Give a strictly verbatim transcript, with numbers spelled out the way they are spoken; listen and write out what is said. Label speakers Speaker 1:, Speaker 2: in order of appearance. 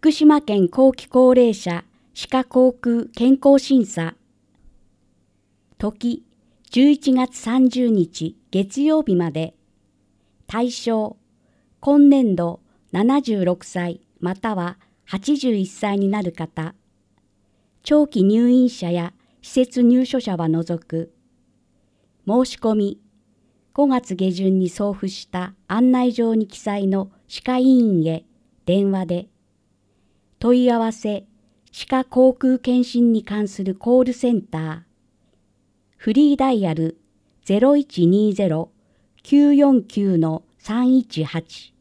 Speaker 1: 福島県後期高齢者歯科口腔健康審査。時、じゅういちがつさんじゅうにち月曜日まで。対象、今年度ななじゅうろくさいまたははちじゅういっさいになる方。長期入院者や施設入所者は除く。申し込み、ごがつ下旬に送付した案内状に記載の歯科医院へ電話で。問い合わせ、歯科口腔検診に関するコールセンター。フリーダイヤル ゼロいちにーゼロ きゅうよんきゅう さんいちはち。